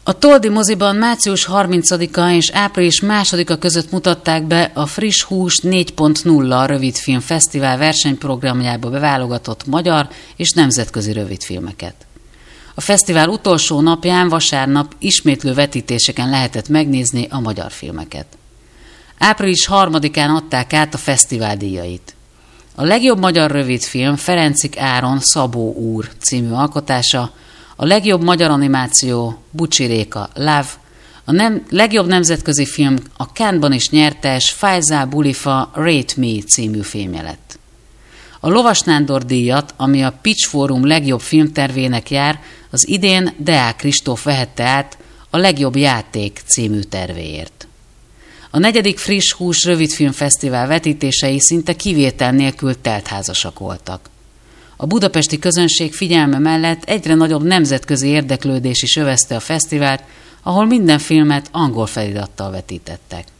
A Toldi moziban március 30-a és április 2-a között mutatták be a Friss Hús 4.0 rövidfilm fesztivál versenyprogramjába beválogatott magyar és nemzetközi rövidfilmeket. A fesztivál utolsó napján, vasárnap ismétlő vetítéseken lehetett megnézni a magyar filmeket. Április 3-án adták át a fesztivál díjait. A legjobb magyar rövidfilm Ferencik Áron Szabó úr című alkotása, a legjobb magyar animáció Bucsi Réka Love, legjobb nemzetközi film a Cannes-ban is nyertes Faisal Bulifa Rate Me című filmje lett. A Lovas Nándor díjat, ami a Pitch Forum legjobb filmtervének jár, az idén Deák Kristóf vehette át a legjobb játék című tervéért. A 4. Friss Hús rövidfilmfesztivál vetítései szinte kivétel nélkül teltházasak voltak. A budapesti közönség figyelme mellett egyre nagyobb nemzetközi érdeklődés is övezte a fesztivált, ahol minden filmet angol felirattal vetítettek.